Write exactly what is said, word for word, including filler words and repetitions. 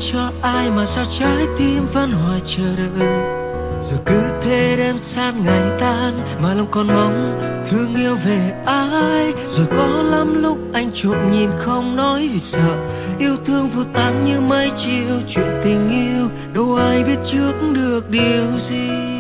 cho ai mà sao trái tim vẫn hoài chờ đợi. Rồi cứ thế đêm san ngày tan mà lòng còn mong thương yêu về ai. Rồi có lắm lúc anh trộm nhìn không nói vì sợ yêu thương vô tán như mây chiều. Chuyện tình yêu đâu ai biết trước được điều gì.